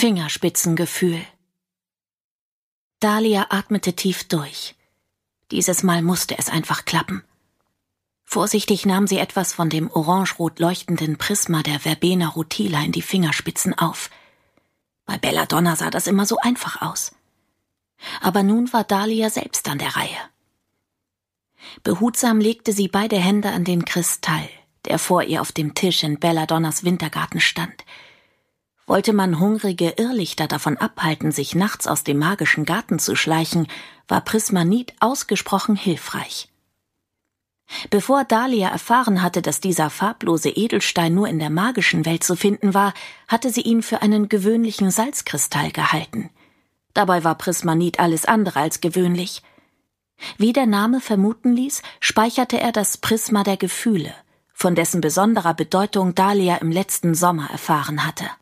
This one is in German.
Fingerspitzengefühl. Dahlia atmete tief durch. Dieses Mal musste es einfach klappen. Vorsichtig nahm sie etwas von dem orangerot leuchtenden Prisma der Verbena rutila in die Fingerspitzen auf. Bei Belladonna sah das immer so einfach aus. Aber nun war Dahlia selbst an der Reihe. Behutsam legte sie beide Hände an den Kristall, der vor ihr auf dem Tisch in Belladonnas Wintergarten stand. Wollte man hungrige Irrlichter davon abhalten, sich nachts aus dem magischen Garten zu schleichen, war Prismanit ausgesprochen hilfreich. Bevor Dahlia erfahren hatte, dass dieser farblose Edelstein nur in der magischen Welt zu finden war, hatte sie ihn für einen gewöhnlichen Salzkristall gehalten. Dabei war Prismanit alles andere als gewöhnlich. Wie der Name vermuten ließ, speicherte er das Prisma der Gefühle, von dessen besonderer Bedeutung Dahlia im letzten Sommer erfahren hatte.